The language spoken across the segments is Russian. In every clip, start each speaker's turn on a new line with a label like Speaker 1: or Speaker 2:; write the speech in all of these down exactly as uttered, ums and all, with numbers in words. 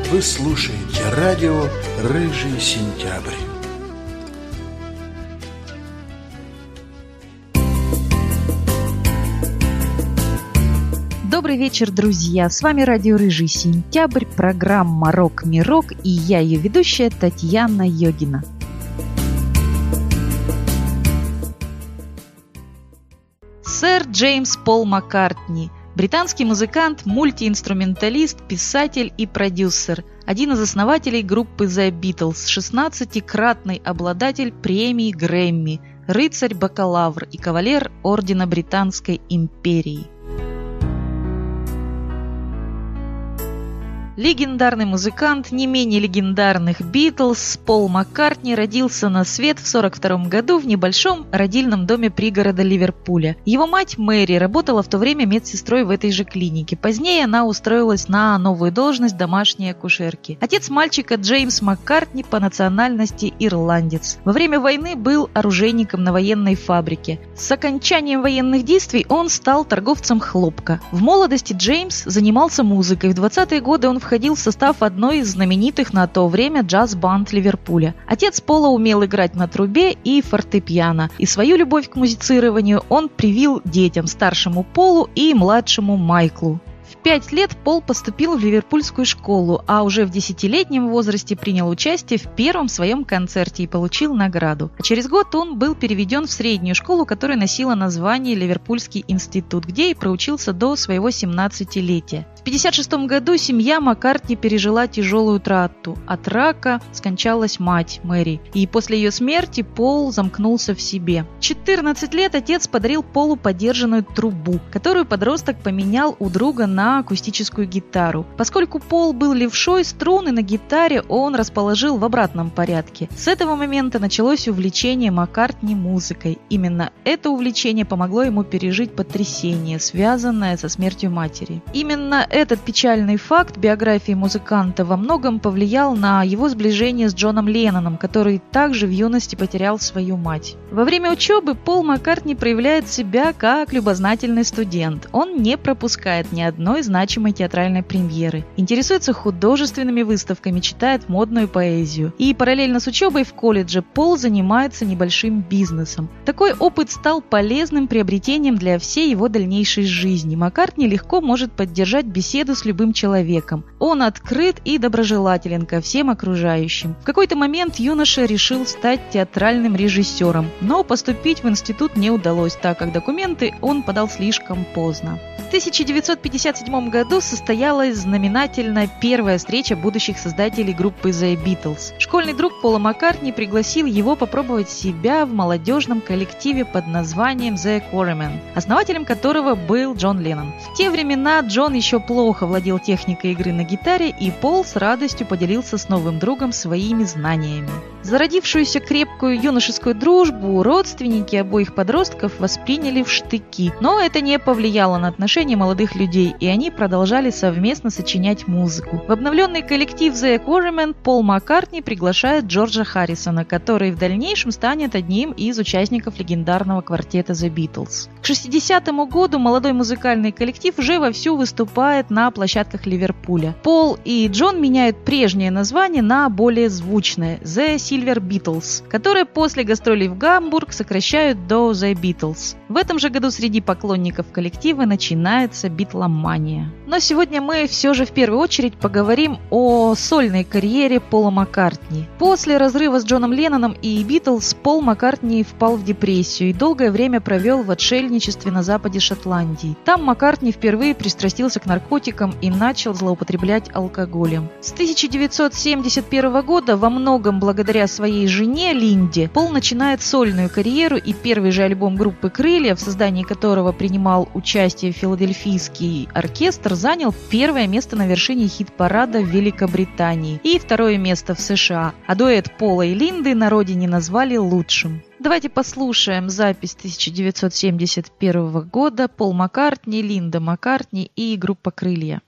Speaker 1: Вы слушаете радио «Рыжий сентябрь».
Speaker 2: Добрый вечер, друзья! С вами радио «Рыжий сентябрь», программа «Рок-мирок» и я, ее ведущая Татьяна Йогина. Сэр Джеймс Пол Маккартни – британский музыкант, мультиинструменталист, писатель и продюсер, один из основателей группы The Beatles, шестнадцатикратный обладатель премии Грэмми, рыцарь-бакалавр и кавалер Ордена Британской империи. Легендарный музыкант не менее легендарных Битлз Пол Маккартни родился на свет в сорок втором году в небольшом родильном доме пригорода Ливерпуля. Его мать Мэри работала в то время медсестрой в этой же клинике. Позднее она устроилась на новую должность домашней акушерки. Отец мальчика Джеймс Маккартни по национальности ирландец. Во время войны был оружейником на военной фабрике. С окончанием военных действий он стал торговцем хлопка. В молодости Джеймс занимался музыкой. В двадцатые годы он в входил в состав одной из знаменитых на то время джаз-банд Ливерпуля. Отец Пола умел играть на трубе и фортепиано, и свою любовь к музицированию он привил детям, старшему Полу и младшему Майклу. В пять лет Пол поступил в ливерпульскую школу, а уже в десятилетнем возрасте принял участие в первом своем концерте и получил награду. А через год он был переведен в среднюю школу, которая носила название Ливерпульский институт, где и проучился до своего семнадцатилетия. В пятьдесят шестом году семья Маккартни пережила тяжелую утрату. От рака скончалась мать Мэри, и после ее смерти Пол замкнулся в себе. В четырнадцать лет отец подарил Полу подержанную трубу, которую подросток поменял у друга на акустическую гитару. Поскольку Пол был левшой, струны на гитаре он расположил в обратном порядке. С этого момента началось увлечение Маккартни музыкой. Именно это увлечение помогло ему пережить потрясение, связанное со смертью матери. Именно этот печальный факт биографии музыканта во многом повлиял на его сближение с Джоном Ленноном, который также в юности потерял свою мать. Во время учебы Пол Маккартни проявляет себя как любознательный студент. Он не пропускает ни одной значимой театральной премьеры, интересуется художественными выставками, читает модную поэзию. И параллельно с учебой в колледже Пол занимается небольшим бизнесом. Такой опыт стал полезным приобретением для всей его дальнейшей жизни. Маккартни легко может поддержать беседу с любым человеком. Он открыт и доброжелателен ко всем окружающим. В какой-то момент юноша решил стать театральным режиссером, но поступить в институт не удалось, так как документы он подал слишком поздно. В тысяча девятьсот пятьдесят седьмом году состоялась знаменательная первая встреча будущих создателей группы The Beatles. Школьный друг Пола Маккартни пригласил его попробовать себя в молодежном коллективе под названием The Quarrymen, основателем которого был Джон Леннон. В те времена Джон еще плохо владел техникой игры на гитаре, и Пол с радостью поделился с новым другом своими знаниями. Зародившуюся крепкую юношескую дружбу родственники обоих подростков восприняли в штыки, но это не повлияло на отношения молодых людей, и они продолжали совместно сочинять музыку. В обновленный коллектив The Quarrymen Пол Маккартни приглашает Джорджа Харрисона, который в дальнейшем станет одним из участников легендарного квартета The Beatles. К шестидесятому году молодой музыкальный коллектив уже вовсю выступает на площадках Ливерпуля. Пол и Джон меняют прежнее название на более звучное The Silver Beatles, которое после гастролей в Гамбург сокращают до The Beatles. В этом же году среди поклонников коллектива начинается битломания. Но сегодня мы все же в первую очередь поговорим о сольной карьере Пола Маккартни. После разрыва с Джоном Ленноном и Битлз Пол Маккартни впал в депрессию и долгое время провел в отшельничестве на западе Шотландии. Там Маккартни впервые пристрастился к наркотикам и начал злоупотреблять алкоголем. С тысяча девятьсот семьдесят первого года во многом благодаря своей жене Линде Пол начинает сольную карьеру, и первый же альбом группы «Крылья», в создании которого принимал участие филадельфийский оркестр, занял первое место на вершине хит-парада в Великобритании и второе место в США, а дуэт Пола и Линды на родине назвали лучшим. Давайте послушаем запись тысяча девятьсот семьдесят первого года. Пол Маккартни, Линда Маккартни и группа «Крылья».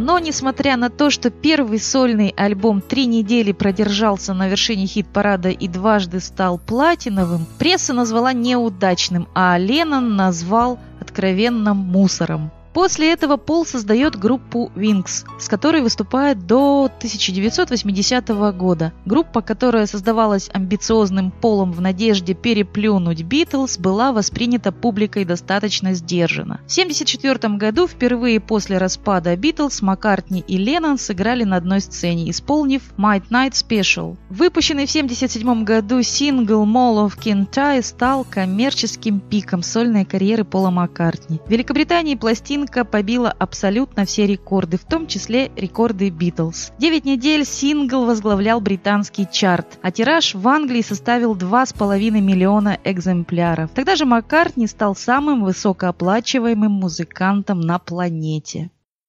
Speaker 2: Но, несмотря на то, что первый сольный альбом три недели продержался на вершине хит-парада и дважды стал платиновым, пресса назвала неудачным, а Леннон назвал откровенным мусором. После этого Пол создает группу Wings, с которой выступает до тысяча девятьсот восьмидесятого года. Группа, которая создавалась амбициозным Полом в надежде переплюнуть Битлз, была воспринята публикой достаточно сдержанно. В тысяча девятьсот семьдесят четвёртом году, впервые после распада Битлз, Маккартни и Леннон сыграли на одной сцене, исполнив Midnight Special. Выпущенный в тысяча девятьсот семьдесят седьмом году сингл Mall of Kintyre стал коммерческим пиком сольной карьеры Пола Маккартни. В Великобритании пластинка побила абсолютно все рекорды, в том числе рекорды Битлз. Девять недель сингл возглавлял британский чарт, а тираж в Англии составил два с половиной миллиона экземпляров. Тогда же Маккартни стал самым высокооплачиваемым музыкантом на планете.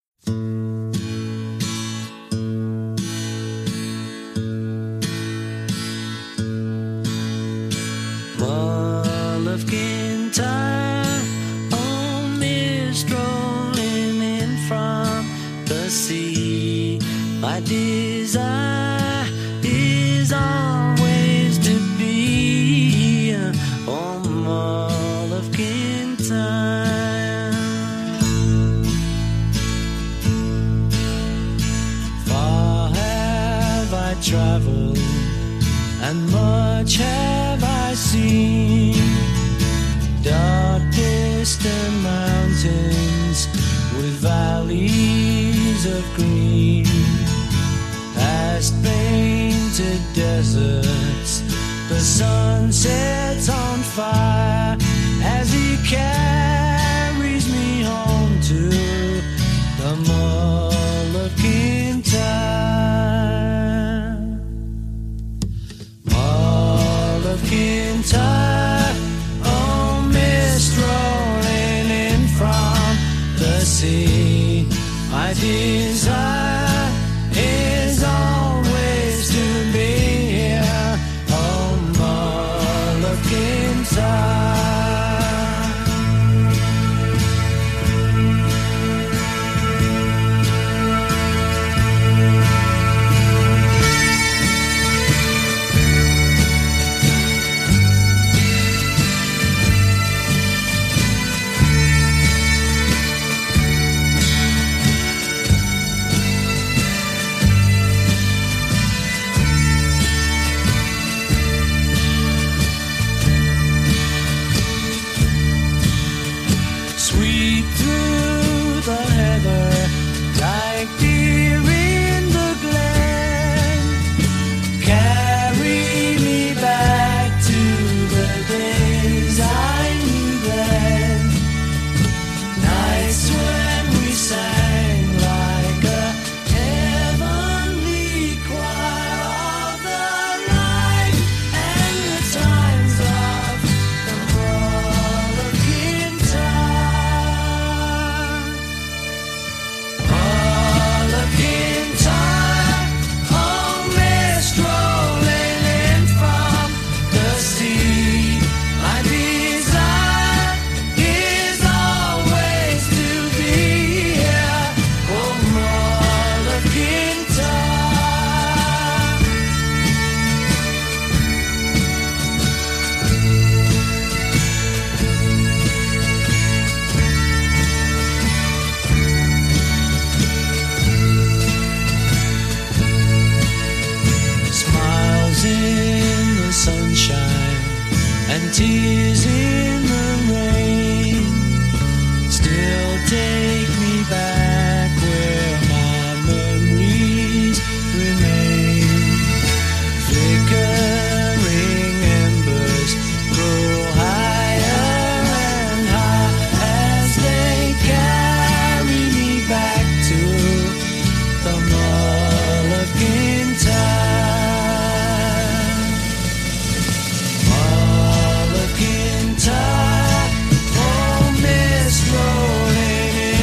Speaker 3: Mall of Kintyre, strolling in from the sea. My desire is always to be on Mall of Kintyre. Far have I traveled, and much have I seen. Dark distant mountains with valleys of green, past painted deserts, the sun sets on fire as he carries me home to the Mall of Kintyre. Mall of Kintyre, rolling in from the sea. My desire is always to be here on Mall of Kintyre. Tears in the rain still take me back where my memories remain. Flickering embers grow higher and high as they carry me back to the Mall of Kintyre. Rolling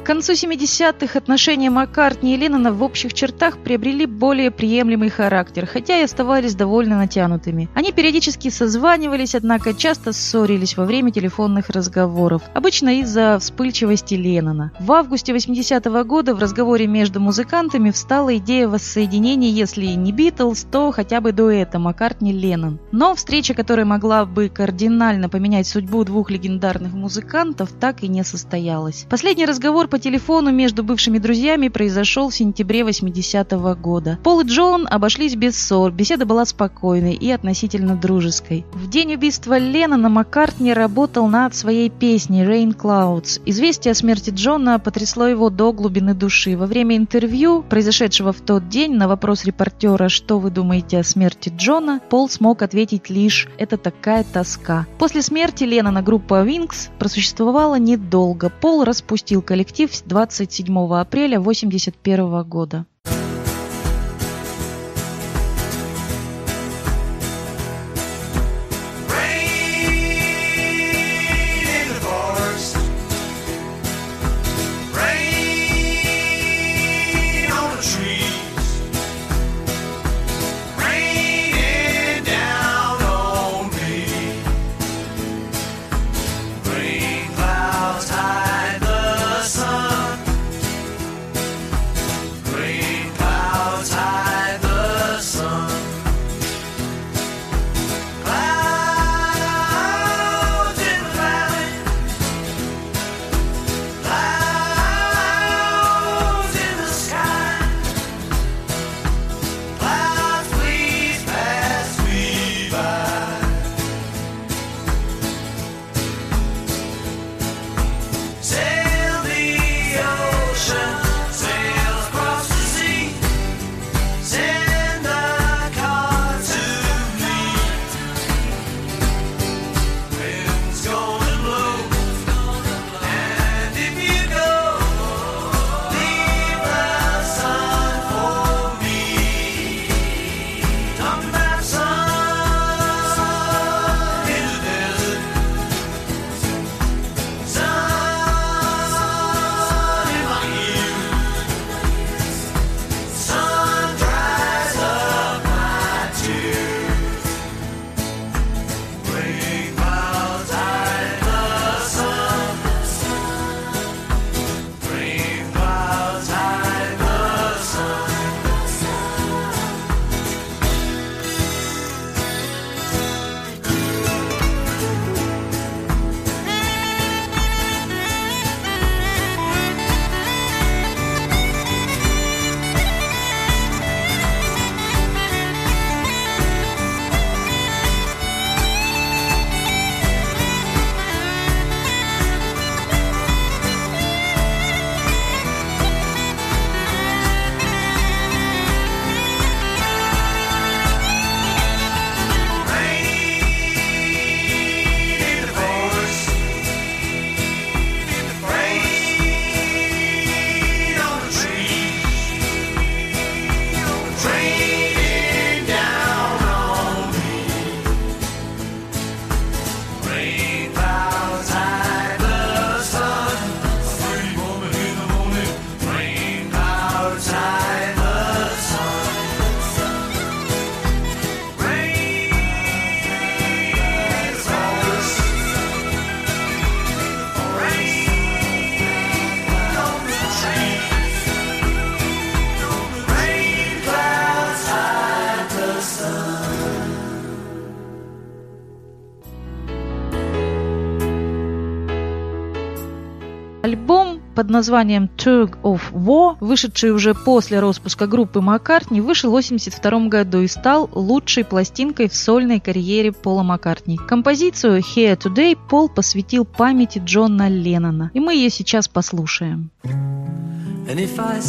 Speaker 2: концу семидесятых отношения Маккартни и Леннона в общих чертах приобрели более приемлемый характер, хотя и оставались довольно натянутыми. Они периодически созванивались, однако часто ссорились во время телефонных разговоров, обычно из-за вспыльчивости Леннона. В августе восьмидесятого года в разговоре между музыкантами встала идея воссоединения, если не Битлз, то хотя бы дуэта Маккартни-Леннон. Но встреча, которая могла бы кардинально поменять судьбу двух легендарных музыкантов, так и не состоялась. Последний разговор по телефону между бывшими друзьями произошел в сентябре восьмидесятого года. Пол и Джон обошлись без ссор, беседа была спокойной и относительно дружеской. В день убийства Леннона Маккартни работал над своей песней «Rain Clouds». Известие о смерти Джона потрясло его до глубины души. Во время интервью, произошедшего в тот день, на вопрос репортера «Что вы думаете о смерти Джона?», Пол смог ответить лишь «Это такая тоска». После смерти Леннона группа Wings просуществовала недолго. Пол распустил коллектив двадцать седьмого апреля восемьдесят первого года. Альбом под названием Tug of War, вышедший уже после распуска группы Маккартни, вышел в восемьдесят втором году и стал лучшей пластинкой в сольной карьере Пола Маккартни. Композицию Here Today Пол посвятил памяти Джона Леннона, и мы ее сейчас послушаем.
Speaker 3: And if I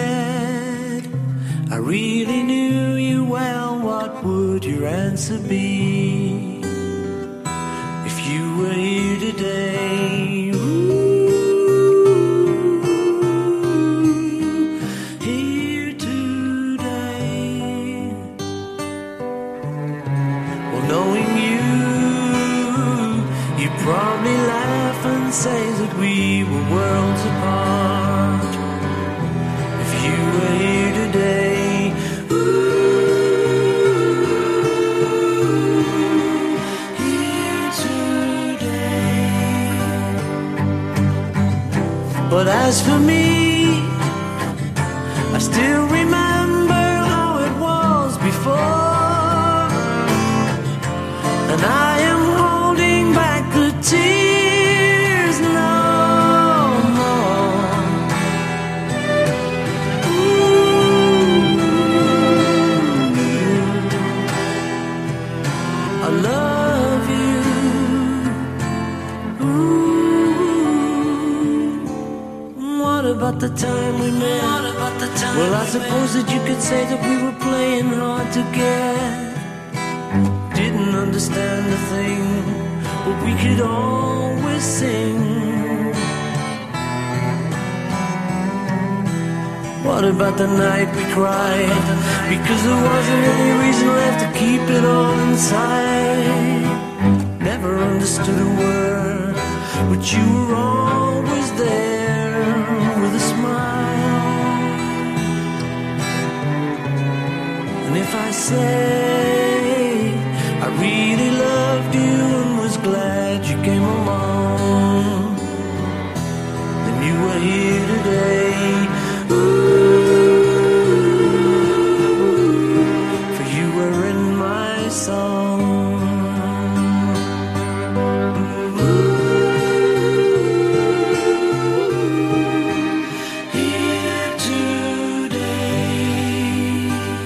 Speaker 3: said I really knew you well, what would your answer be? If you were here today, ooh, here today. Well, knowing you, you'd probably laugh and say that we were worlds apart. But as for me, I still remember how it was before, and I am holding back the tears no more. Ooh, I love you. Ooh, what about the time we met? What about the time? Well, I suppose that you could say that we were playing hard to get. Didn't understand a thing, but we could always sing. What about the night we cried? Because there wasn't any reason left to keep it all inside. Never understood a word, but you were always there with a smile. And if I say I really loved you and was glad you came along, then you were here today. Ooh, for you were in my song. Ooh, here today.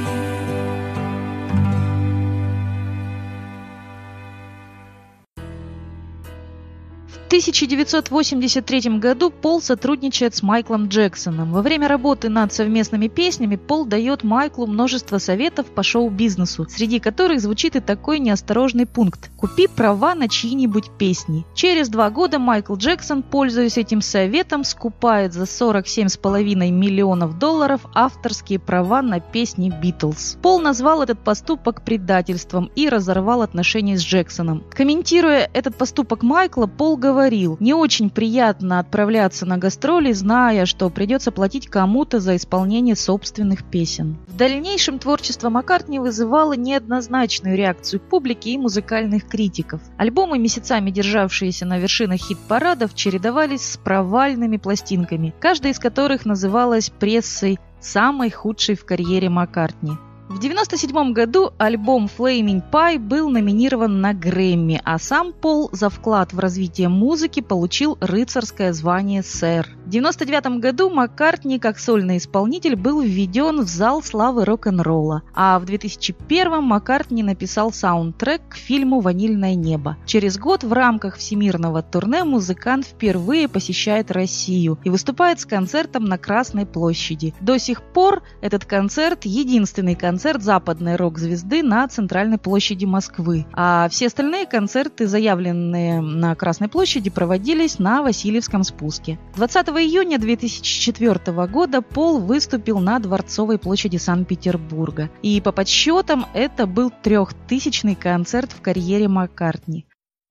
Speaker 2: В тысяча девятьсот восемьдесят третьем году Пол сотрудничает с Майклом Джексоном. Во время работы над совместными песнями Пол дает Майклу множество советов по шоу-бизнесу, среди которых звучит и такой неосторожный пункт: «Купи права на чьи-нибудь песни». Через два года Майкл Джексон, пользуясь этим советом, скупает за сорок семь с половиной миллионов долларов авторские права на песни Битлз. Пол назвал этот поступок предательством и разорвал отношения с Джексоном. Комментируя этот поступок Майкла, Пол говорит: «Не очень приятно отправляться на гастроли, зная, что придется платить кому-то за исполнение собственных песен». В дальнейшем творчество Маккартни вызывало неоднозначную реакцию публики и музыкальных критиков. Альбомы, месяцами державшиеся на вершинах хит-парадов, чередовались с провальными пластинками, каждая из которых называлась прессой самой худшей в карьере Маккартни. В девяносто седьмом году альбом Flaming Pie был номинирован на Грэмми, а сам Пол за вклад в развитие музыки получил рыцарское звание сэр. В девяносто девятом году Маккартни как сольный исполнитель был введен в зал славы рок-н-ролла, а в две тысячи первом Маккартни написал саундтрек к фильму «Ванильное небо». Через год в рамках всемирного турне музыкант впервые посещает Россию и выступает с концертом на Красной площади. До сих пор этот концерт – единственный концерт западной рок-звезды на Центральной площади Москвы, а все остальные концерты, заявленные на Красной площади, проводились на Васильевском спуске. двадцатого июня две тысячи четвёртого года Пол выступил на Дворцовой площади Санкт-Петербурга, и по подсчетам это был трехтысячный концерт в карьере Маккартни.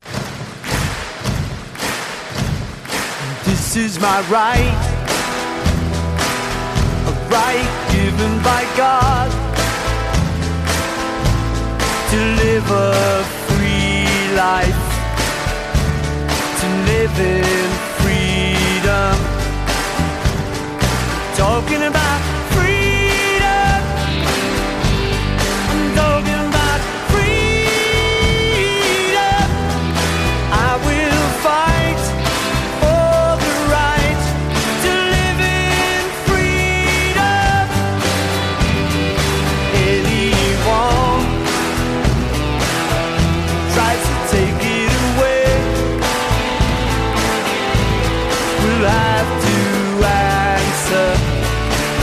Speaker 3: This is my right, a right given by God, to live a free life, to live in freedom. Talking about freedom, I'm talking about freedom. I will fight for the right to live in freedom. Anyone tries to take it away will have to answer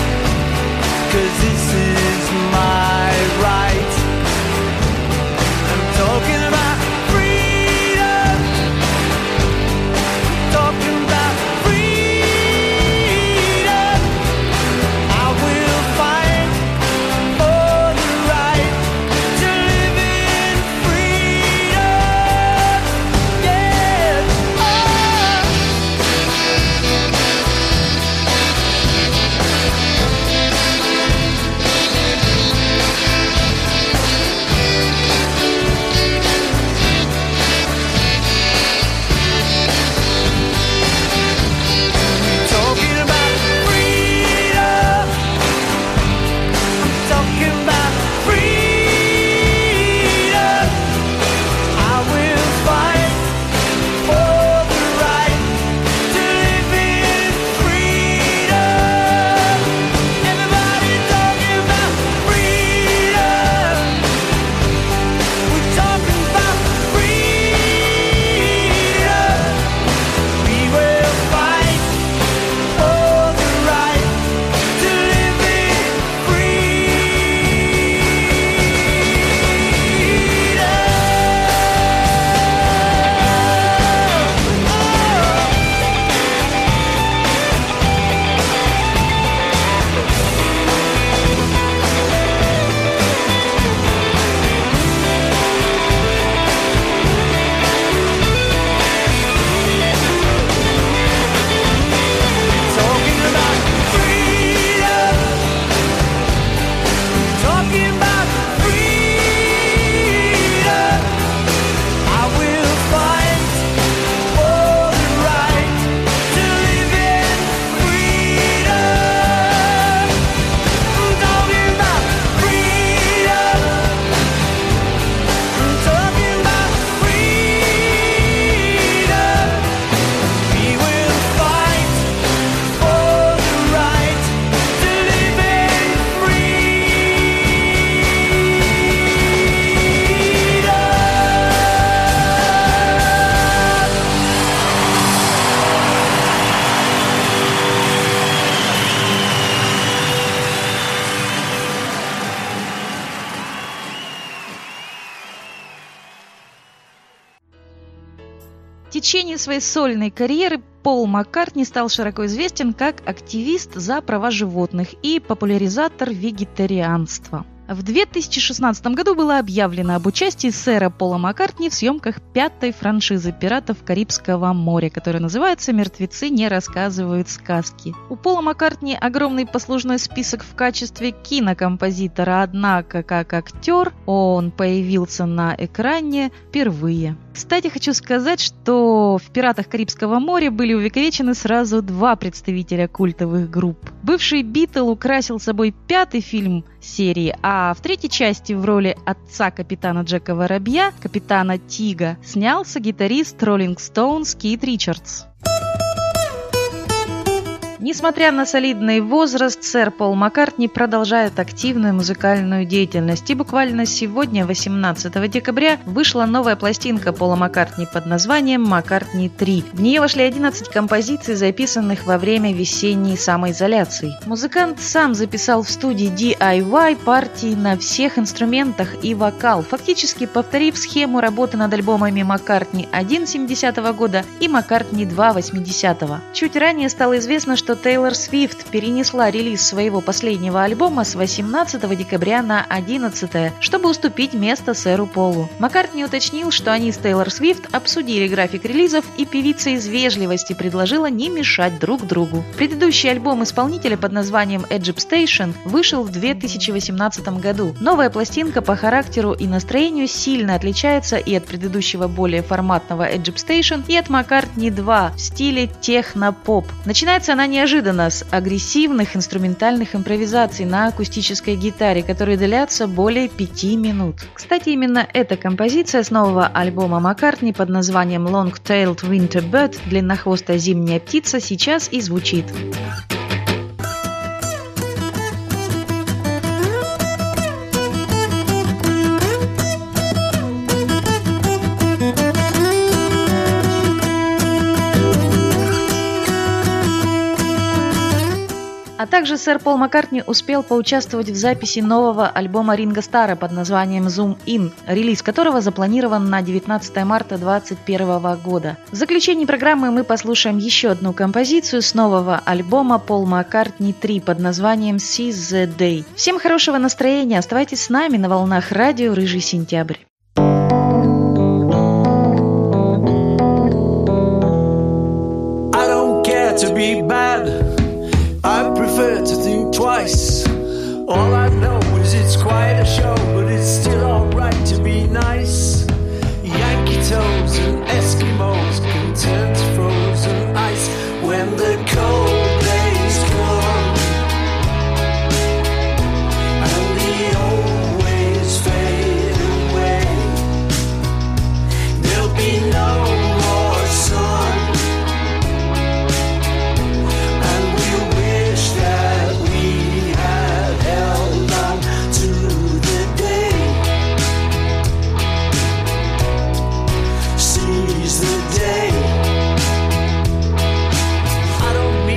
Speaker 2: течение своей сольной карьеры Пол Маккартни стал широко известен как активист за права животных и популяризатор вегетарианства. В две тысячи шестнадцатом году было объявлено об участии сэра Пола Маккартни в съемках пятой франшизы «Пиратов Карибского моря», которая называется «Мертвецы не рассказывают сказки». У Пола Маккартни огромный послужной список в качестве кинокомпозитора, однако как актер он появился на экране впервые. Кстати, хочу сказать, что в «Пиратах Карибского моря» были увековечены сразу два представителя культовых групп. Бывший Битл украсил собой пятый фильм серии, а в третьей части в роли отца капитана Джека Воробья, капитана Тига, снялся гитарист Роллинг Стоунс Кит Ричардс. Несмотря на солидный возраст, сэр Пол Маккартни продолжает активную музыкальную деятельность. И буквально сегодня, восемнадцатого декабря, вышла новая пластинка Пола Маккартни под названием «Маккартни три». В нее вошли одиннадцать композиций, записанных во время весенней самоизоляции. Музыкант сам записал в студии ди ай вай партии на всех инструментах и вокал, фактически повторив схему работы над альбомами «Маккартни один» семидесятого года и «Маккартни два» восьмидесятого. Чуть ранее стало известно, что Тейлор Свифт перенесла релиз своего последнего альбома с восемнадцатого декабря на одиннадцатое, чтобы уступить место сэру Полу. Маккартни уточнил, что они с Тейлор Свифт обсудили график релизов, и певица из вежливости предложила не мешать друг другу. Предыдущий альбом исполнителя под названием Egypt Station вышел в две тысячи восемнадцатом году. Новая пластинка по характеру и настроению сильно отличается и от предыдущего более форматного Egypt Station, и от Маккартни два в стиле техно-поп. Начинается она неожиданно с агрессивных инструментальных импровизаций на акустической гитаре, которые длятся более пяти минут. Кстати, именно эта композиция с нового альбома Маккартни под названием Long-Tailed Winter Bird, длиннохвостая зимняя птица, сейчас и звучит. А также сэр Пол Маккартни успел поучаствовать в записи нового альбома Ринго Старра под названием Zoom In, релиз которого запланирован на девятнадцатое марта две тысячи двадцать первого года. В заключении программы мы послушаем еще одну композицию с нового альбома Пол Маккартни три под названием Seize the Day. Всем хорошего настроения, оставайтесь с нами на волнах радио «Рыжий сентябрь».
Speaker 3: I don't care to be bad. I prefer to think twice. All I know is it's quite a show, but it's still alright to be nice. Yankee toes and Eskimos can turn to frozen ice when the cold days come and the old ways fade away. There'll be no more sun. The day I don't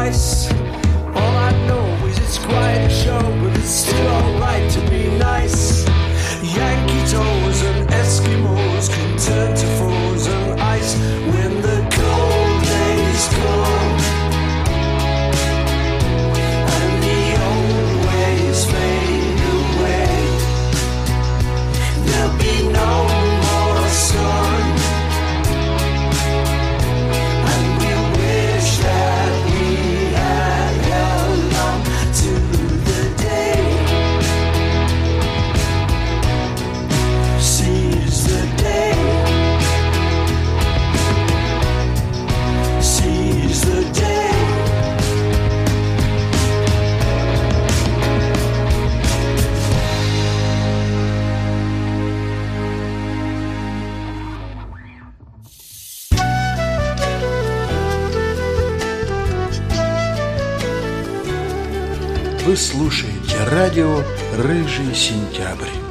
Speaker 3: twice. All I know is it's quite a show, but it's still alright to be nice. Yankee toes and Eskimos can turn to frozen ice when the cold days come and the old ways fade away. There'll be no more sun, and we wish that we had held on to the day. Seize the day. Seize the day.
Speaker 1: Вы слушаете радио «Рыжий сентябрь».